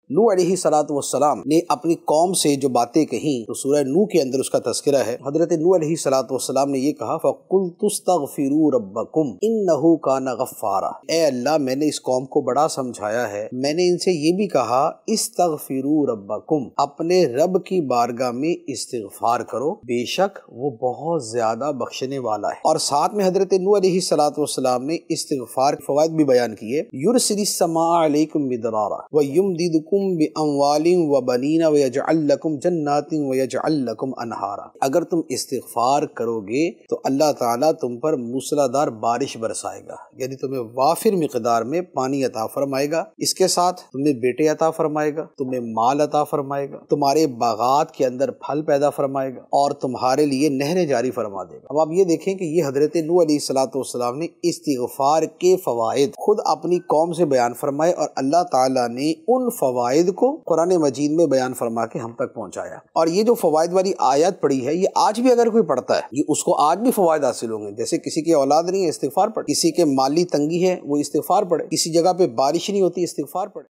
नूह अलैहिस्सलातु वस्सलाम ने अपनी कौम से जो बातें कही तो सूरह नूह के अंदर उसका तज़किरा है। हज़रत नूह अलैहिस्सलातु वस्सलाम ने ये कहा, फ़क़ुल्तुस्तग़फ़िरू रब्बकुम इन्नहु काना गफ़्फ़ारा। ए अल्लाह, मैंने इस कौम को बड़ा समझाया है, मैंने इनसे ये भी कहा इस्तग़फ़िरू रब्बकुम, अपने रब की बारगाह में इस्तिग़फ़ार करो, बेशक वो बहुत ज्यादा बख्शने वाला है। और साथ में हज़रत नूह अलैहिस्सलातु वस्सलाम ने इस्तिग़फ़ार के फ़वाइद भी बयान किए। युरसिलिस समा अलैकुम मिदरारा व युमदिदकुम बिअमवालिन व बनीना व यजअल लकुम जन्नातिन व यजअल लकुम अनहारा। अगर तुम इस्तिग़फ़ार करोगे तो अल्लाह ताला तुम पर मूसलाधार बारिश बरसाएगा, यानी तुम्हें वाफिर मिक़दार में पानी अता फरमाएगा। इसके साथ तुम्हें बेटे अता फरमाएगा, तुम्हें माल अता फरमाएगा, तुम्हारे बागात के अंदर फल पैदा फरमाएगा और तुम्हारे लिए नहरें जारी फरमा देगा। अब आप ये देखें कि ये हज़रत नूह अलैहिस्सलातु वस्सलाम ने इस्तिग़फ़ार के फ़वाइद खुद अपनी कौम से बयान फरमाए और अल्लाह ताला ने उन फ़वाइद को कुरान मजीद में बयान फरमा के हम तक पहुंचाया। और ये जो फ़वाइद वाली आयत पड़ी है, ये आज भी अगर कोई पढ़ता है, ये उसको आज भी फ़वाइद हासिल होंगे। जैसे किसी की औलाद नहीं है, इस्तिग़फ़ार पढ़े, किसी के माली तंगी है, वो इस्तिग़फ़ार पढ़े, किसी जगह पे बारिश नहीं होती, इस्तिग़फ़ार पढ़े।